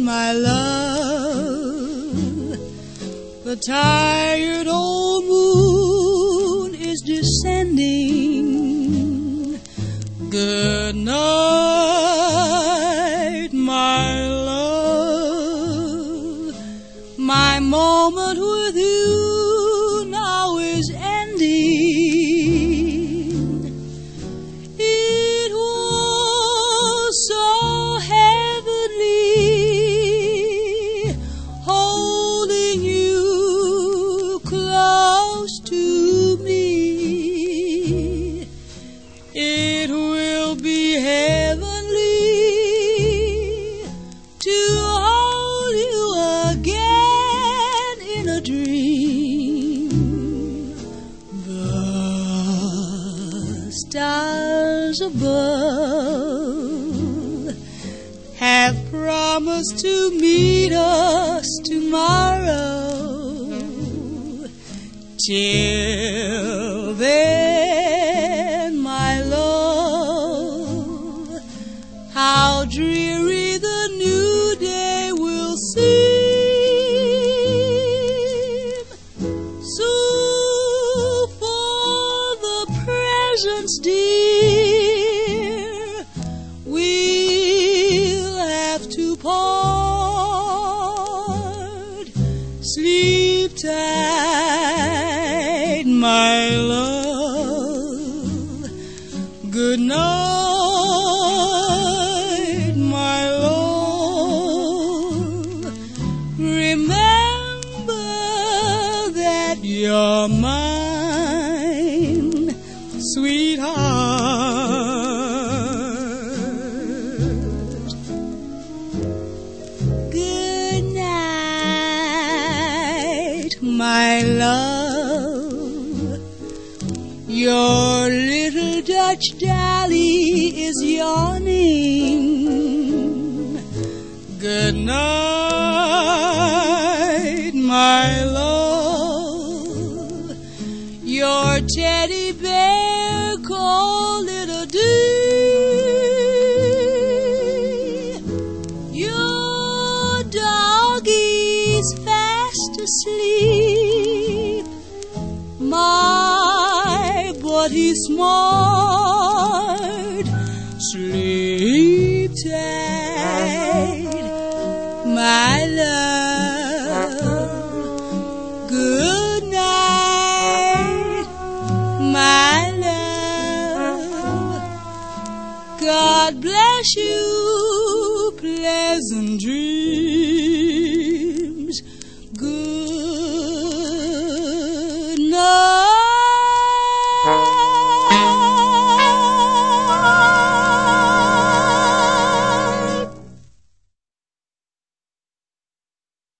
my love. The tired old moon is descending. Good night, my love. My moment with you now is ending. It was so heavenly holding you close to me. It will be heavenly to hold you again in a dream. The stars above have promised to meet us tomorrow. Till then, my love, how dreary the new day will seem. So for the presence, dear, we'll have to part. Sleep tight, my love. Good night, my love. Remember that you're mine, sweetheart. Good night, my love. Your little Dutch dolly is yawning. Good night, my love. Your teddy bear called it a day. Your doggy's fast asleep. My, but he's smart. Sleep tight, my love. Good night, my love. God bless you, pleasant dreams.